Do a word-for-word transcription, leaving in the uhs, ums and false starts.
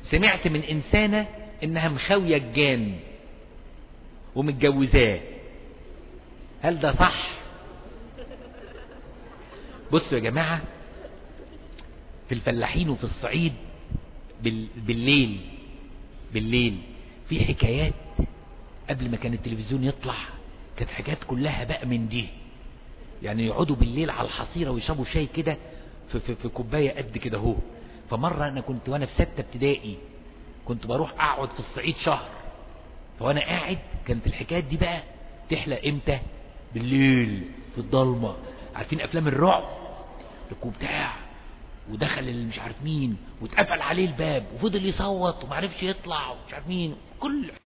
سمعت من إنسانة إنها مخاوية الجان ومتجوزاه. هل ده صح؟ بصوا يا جماعة، في الفلاحين وفي الصعيد بالليل بالليل في حكايات قبل ما كان التلفزيون يطلع، كانت حكايات كلها بقى من دي. يعني يقعدوا بالليل على الحصيرة ويشربوا شاي كده في, في, في كوباية قد كده اهو. فمرة انا كنت وانا في ستة ابتدائي كنت بروح اقعد في الصعيد شهر، فوانا قاعد كانت الحكايات دي بقى تحلى امتى؟ بالليل في الضلمة. عارفين افلام الرعب بتاع، ودخل اللي مش عارف مين واتقفل عليه الباب وفضل يصوت ومعرفش يطلع ومش عارف مين كل